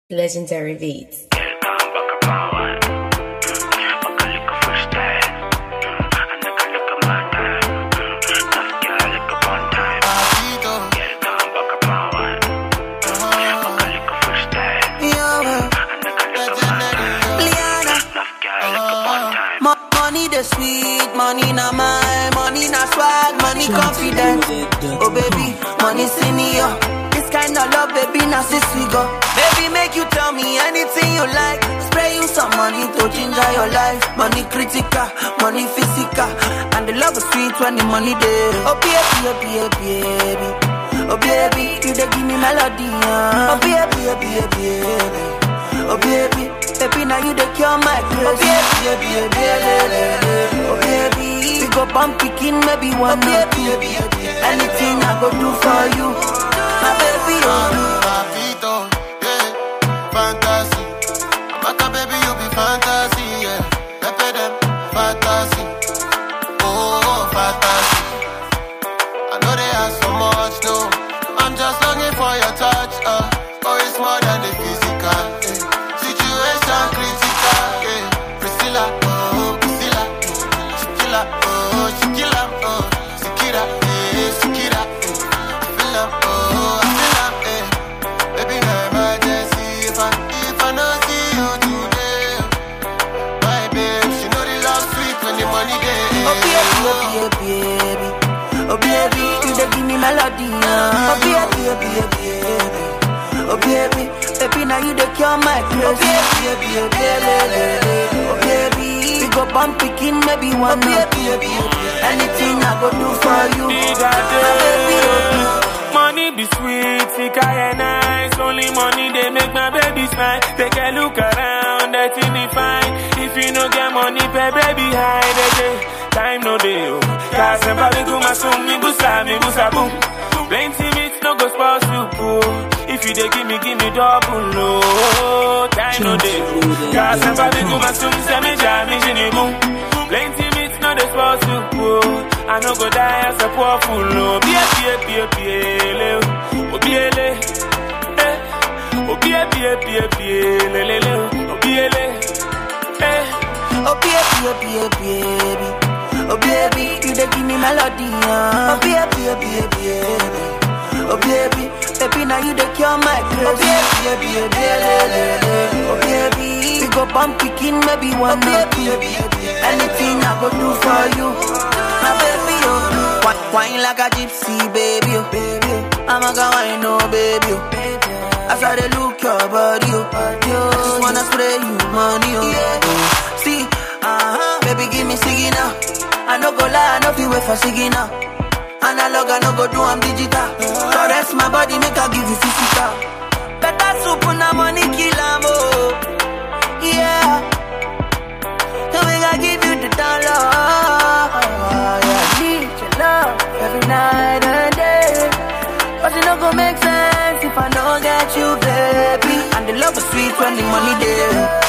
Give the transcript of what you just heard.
Legendary Beats. Money the sweet, money na my, money na swag, money confident. Oh baby, money senior. This kind of love, baby, now since we go. Baby, make you tell me anything you like. Spray you some money to ginger your life. Money critical, money physical, and the love is sweet when the money there. Oh baby, oh baby, oh baby, you dey give me melody. Oh baby, oh baby, oh baby, baby, now you dey cure my craze. Oh baby, oh baby, we go bump picking maybe one or two. Anything I go do for you, my baby. Papito, yeah, fantasy. Amaka, baby, you be fantasy, yeah. Pepe them, fantasy. Oh, fantasy. I know they have so much, no. I'm just longing for your touch, oh, it's more than the physical, yeah. Situation critical, yeah. Priscilla, oh, Priscilla. Shakira, oh, Shakira, oh. Shakira, yeah, Shakira, I feel up, oh, I feel up, yeah. Baby, no emergency, if I don't see you today, my babe, she know the love sweet when the money there. Oh baby, oh baby, oh baby, you dey give me melody. Oh baby, oh baby, oh baby, baby, now you dey cure my craze. Oh baby, oh baby, oh baby, we go bump picking maybe one or two. Anything I go do for you, my baby, oh. Money be sweet, sick and nice. Only money they make my baby smile. Take a look around, that thing is fine. If you no get money, pay baby hide it. Time no day, oh. Cause somebody go my soon, me busa boom. Plenty meat no go spoil soup, oh. If you dey give me double, no. Time no day, oh. Cause somebody go my soon, say me jam, me jini boom. Plenty meat no dey spoil soup, oh. I no go die as a poor fool, no. Biele, oh biele, oh biele, oh biele, oh baby, oh baby, you dey give me melody. Oh baby, oh baby, baby, now you dey cure my craze. Oh baby, oh baby, we go bump picking maybe one or two. Anything I go do for you, my baby, oh. Wine like a gypsy, baby, oh. I'm a go wine, oh baby, oh. As I dey look your body, oh. I just wanna spray you money, oh. See, baby, give me siggy now. I no go lie, I no feel wait for siggy now. Analog, I no go do, I'm digital. Caress my body, make I give you physical. Better soup na money kill am, oh. Yeah. So we gotta give you the down love. Yeah, I need your love every night and day. But it no go make sense if I don't get you, baby. And the love is sweet when the money there.